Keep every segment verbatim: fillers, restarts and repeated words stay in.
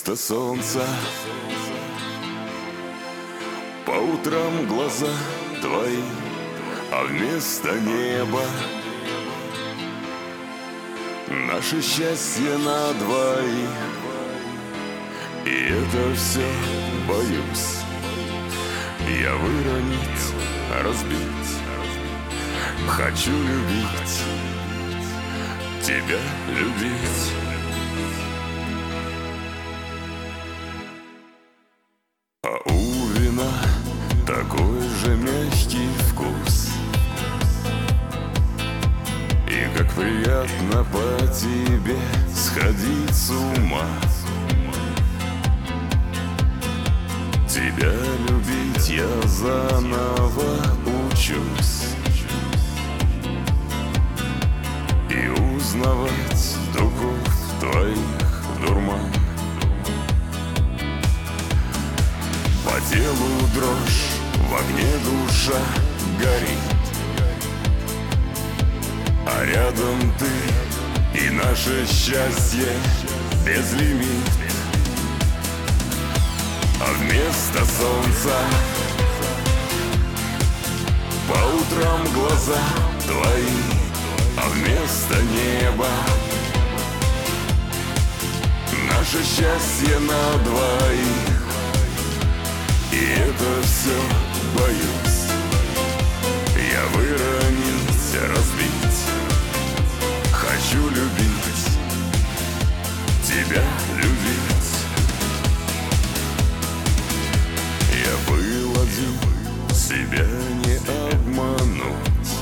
Вместо солнца по утрам глаза твои, а вместо неба наше счастье на двоих. И это все боюсь я выронить, разбить. Хочу любить, тебя любить. А у вина такой же мягкий вкус, и как приятно по тебе сходить с ума. Тебя любить я заново учусь, и узнавать духов твоих дурман. По телу дрожь, в огне душа горит, а рядом ты и наше счастье безлимит. А вместо солнца по утрам глаза твои, а вместо неба наше счастье на двоих. И это все боюсь я выронить, разбить. Хочу любить, тебя любить. Я был один, себя не обмануть,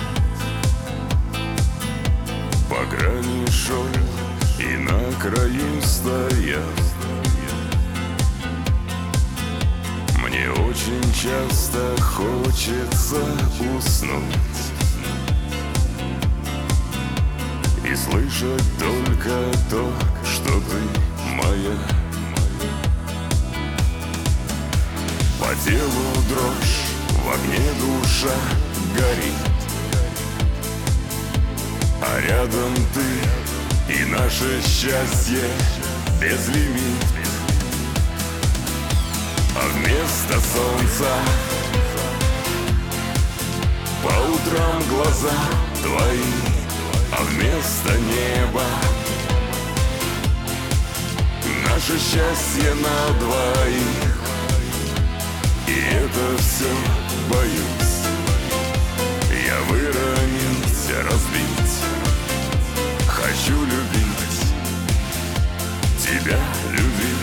по грани шел и на краю стоял. Мне очень часто хочется уснуть и слышать только то, что ты моя. По телу дрожь, в огне душа горит, а рядом ты и наше счастье безлимит. А вместо солнца по утрам глаза твои, а вместо неба наше счастье на двоих. И это все боюсь я выронить, разбить. Хочу любить, тебя любить.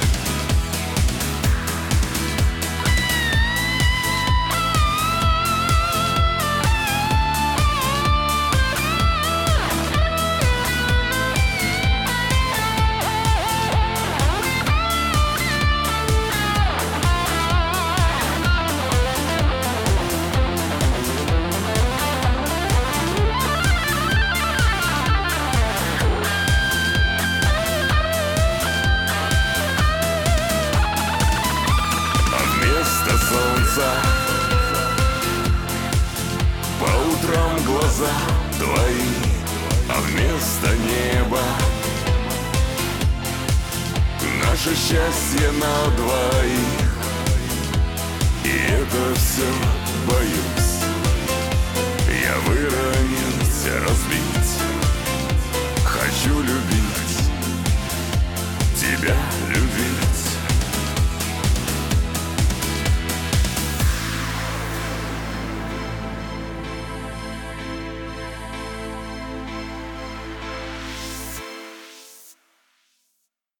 Солнца по утрам глаза твои, а вместо неба наше счастье на двоих. И это все боюсь я выронить, разбить. Хочу любить, тебя